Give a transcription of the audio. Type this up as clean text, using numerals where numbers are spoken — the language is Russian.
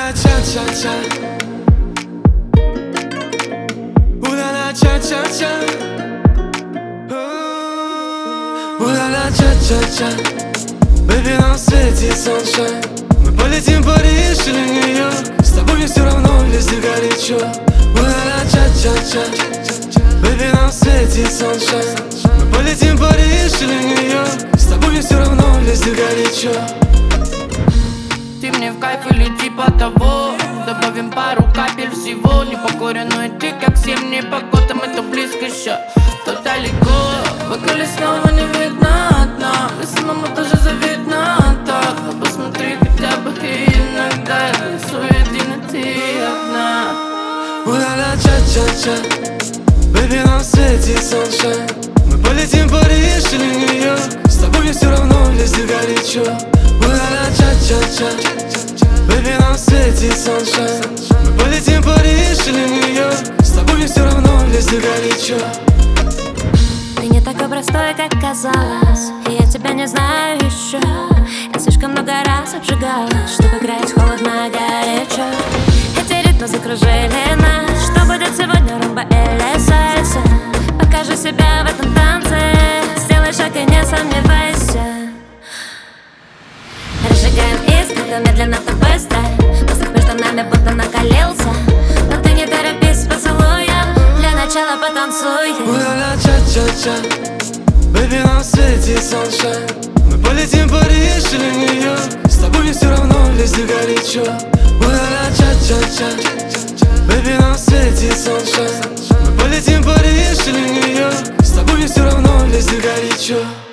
Ooh-la-la, cha-cha-cha. Ooh-la-la, cha-cha-cha. Ooh-la-la, cha-cha-cha. Baby, нам светит sunshine. Мы полетим в Париж или Нью-Йорк. С тобой мне все равно, везде горячо. Ooh-la-la, cha-cha-cha. Baby, нам светит sunshine. Мы полетим в Париж или Нью-Йорк. С тобой мне все равно, везде горячо. Ты мне в кайф или типа того. Добавим пару капель всего. Не покоренную ты, как зимний погода. Мы то близко еще, то далеко. В бокале снова не видно дна. И самому тоже завидно так. Но посмотри хотя бы иногда. Я рисую один, и ты одна. Ooh-la-la, cha-cha-cha. Baby, нам светит sunshine. Мы полетим в Париж или Нью-Йорк. С тобой мне все равно, везде горячо. Ooh-la-la, cha-cha-cha. Baby, нам светит sunshine. Мы полетим в Париж или Нью-Йорк. С тобой мне все равно, везде горячо. Ты не такой простой, как казалось. И я тебя не знаю еще. Я слишком много раз обжигалась, чтобы играть холодно, горячо. Эти ритмы закружили нас. Что будет сегодня, румба или сальса? Покажи себя в этом танце. Сделай шаг и не сомневайся. Разжигаем искры, медленно, то быстро. Воздух между нами будто накалился. Но ты не торопись с поцелуем. Для начала потанцуй. Ooh-la-la, cha-cha-cha. Baby, нам светит sunshine. Мы полетим в Париж или Нью-Йорк. С тобой мне все равно, везде горячо. Ooh-la-la, cha-cha-cha. Baby, нам светит sunshine. Мы полетим в Париж или Нью-Йорк. С тобой мне все равно, везде горячо.